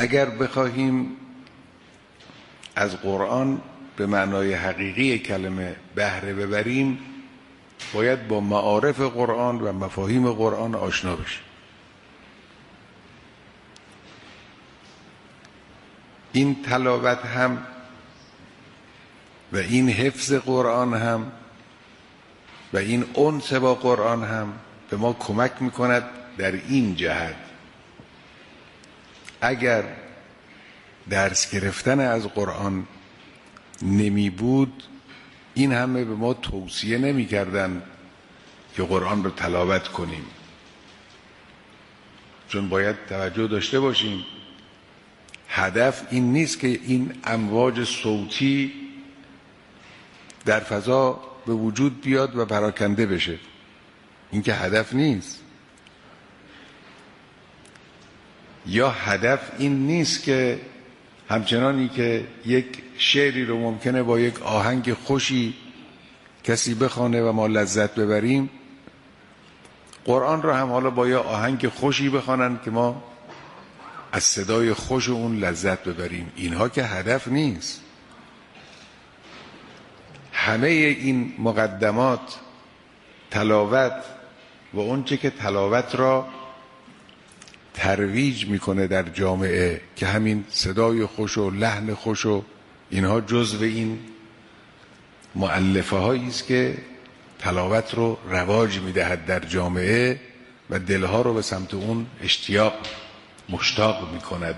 اگر بخواهیم از قرآن به معنای حقیقی کلمه بهره ببریم، باید با معارف قرآن و مفاهیم قرآن آشنا بشیم. این تلاوت هم و این حفظ قرآن هم و این انس با قرآن هم به ما کمک میکند در این جهت. اگر درس گرفتن از قرآن نمی بود، این همه به ما توصیه نمی کردن که قرآن رو تلاوت کنیم. چون باید توجه داشته باشیم هدف این نیست که این امواج صوتی در فضا به وجود بیاد و پراکنده بشه. این که هدف نیست. یا هدف این نیست که همچنانی که یک شعری رو ممکنه با یک آهنگ خوشی کسی بخوانه و ما لذت ببریم، قرآن رو هم حالا با یه آهنگ خوشی بخوانن که ما از صدای خوش اون لذت ببریم. اینها که هدف نیست. همه این مقدمات، تلاوت و اونچه که تلاوت را ترویج میکنه در جامعه که همین صدای خوش و لحن خوش و اینها جزو این مؤلفه هایی است که تلاوت رو رواج میدهد در جامعه و دلها رو به سمت اون مشتاق میکند.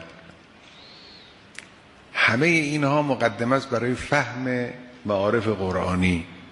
همه اینها مقدمه است برای فهم معارف قرآنی.